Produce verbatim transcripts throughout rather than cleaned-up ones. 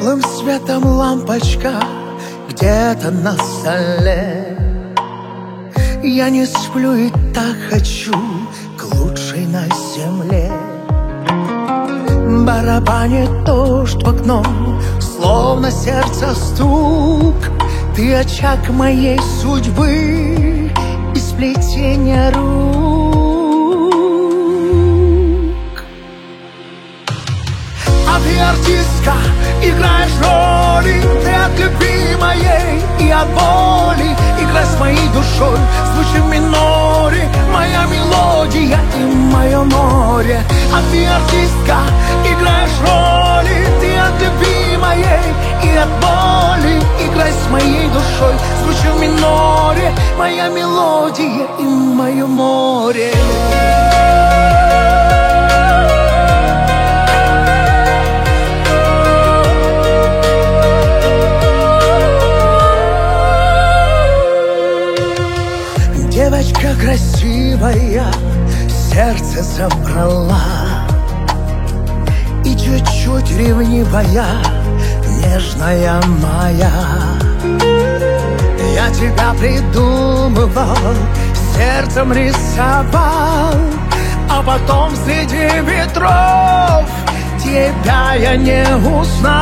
Тусклым светом лампочка где-то на столе. Я не сплю и так хочу к лучшей на земле. Барабанит дождь в окно, словно сердце стук. Ты очаг моей судьбы и сплетения рук. А ты артистка, играешь роли. Ты от любви моей и от боли. Играй с моей душой, звучи в миноре. Моя мелодия и мое море. А ты артистка, играешь роли. Ты от любви моей и от боли. Играй с моей душой, звучи в миноре. Моя мелодия и мое море. Девочка красивая, сердце забрала. И чуть-чуть ревнивая, нежная моя. Я тебя придумывал, сердцем рисовал, а потом среди ветров тебя я не узнал.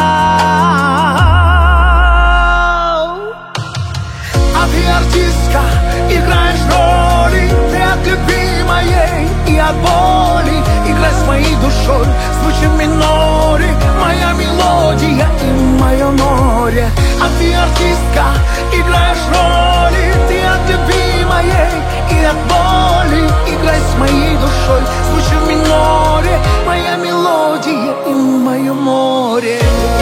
А ты артистка, играешь роли. Ты от любви моей и от боли. Играй с моей душой, звучи в миноре. Моя мелодия и мое море. А ты артистка, играешь роли. Ты от любви моей и от боли. Играй с моей душой, звучи в миноре. Моя мелодия и мое море.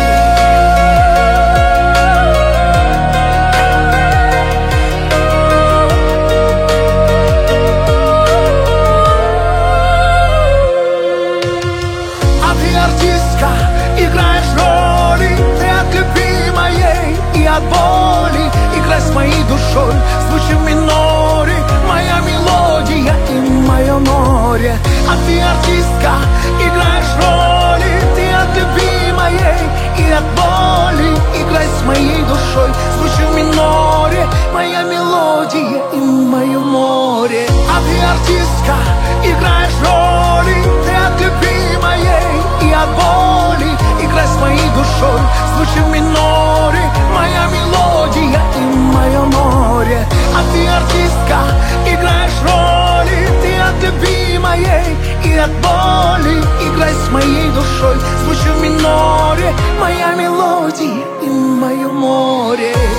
Играешь роли, ты от любви моей и от боли. Играй с моей душой, звучи в миноре. Моя мелодия и мое море. А ты артистка, играешь роли. Ты от любви моей и от боли. Играй с моей душой, звучи в миноре. Моя мелодия и мое море. А ты артистка, играешь роли. Ты от любви моей и от боли. Играй с моей душой, звучи в миноре. Моя мелодия и мое море. А ты артистка, играешь роли. Ты от любви моей и от боли. Играй с моей душой, звучи в миноре. Моя мелодия и мое море.